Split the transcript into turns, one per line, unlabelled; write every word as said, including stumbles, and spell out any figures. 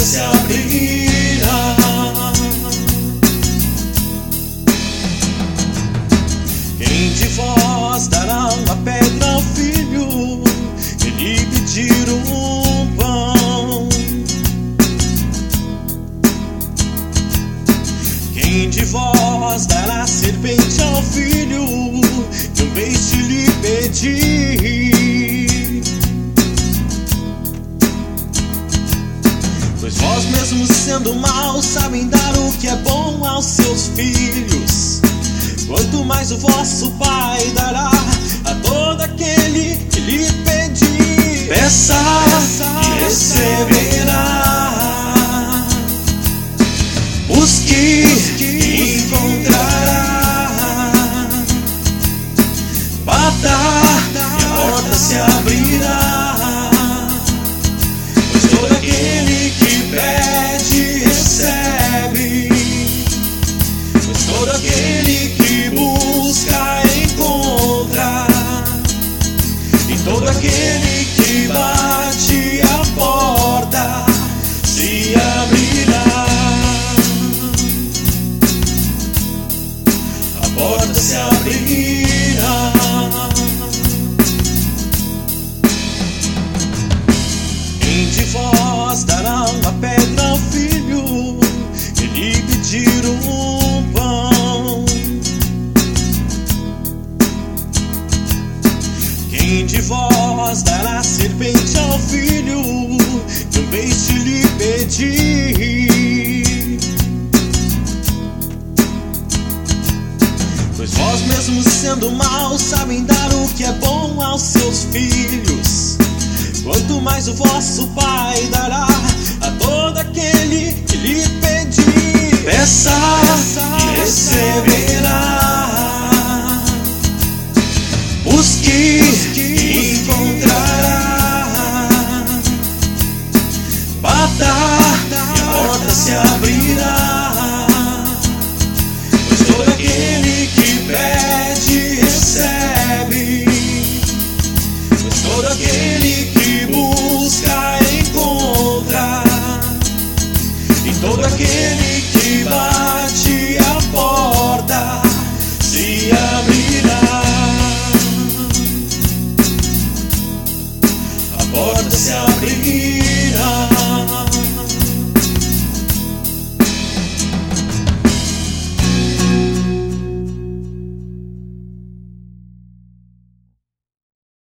se abrirá. Quem de vós dará uma pedra ao filho e lhe pedir um pão? Quem de vós dará serpente ao filho e um peixe lhe pedir? Pois vós mesmos, sendo maus, sabem dar o que é bom aos seus filhos. Quanto mais o vosso Pai dará a todo aquele que lhe pedir. Peça, Peça e receberá. Busque, Busque e encontrará. Bata e a porta se abrirá. Pois todo aquele que pede, recebe. Pois todo aquele que busca, encontra. E todo aquele que bate, a porta se abrirá. A porta se abrirá. Quem de vós dará uma pedra ao filho e lhe pedir um pão? Quem de vós dará serpente ao filho e um peixe lhe pedir? Pois vós mesmos, sendo maus, sabem dar o que é bom aos seus filhos. Quanto mais o vosso Pai dará a todo aquele que lhe pedir. Peça, Peça e receberá. Busque, Busque e encontrará. Bata e a porta se abrirá. Pois todo aquele que pede, recebe. Pois todo aquele que busca, encontra. E todo aquele que bate, a porta se abrirá. A porta se abrirá.